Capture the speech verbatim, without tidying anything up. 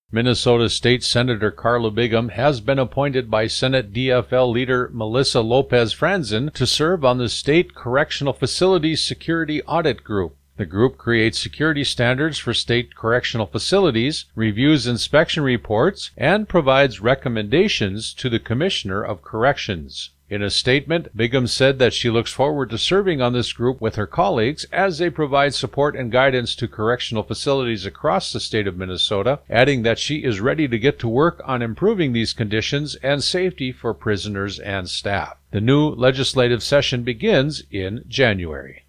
Minnesota State Senator Carla Bigham has been appointed by Senate D F L leader Melissa Lopez Franzen to serve on the State Correctional Facilities Security Audit Group. The group creates security standards for state correctional facilities, reviews inspection reports, and provides recommendations to the Commissioner of Corrections. In a statement, Bigham said that she looks forward to serving on this group with her colleagues as they provide support and guidance to correctional facilities across the state of Minnesota, adding that she is ready to get to work on improving these conditions and safety for prisoners and staff. The new legislative session begins in January.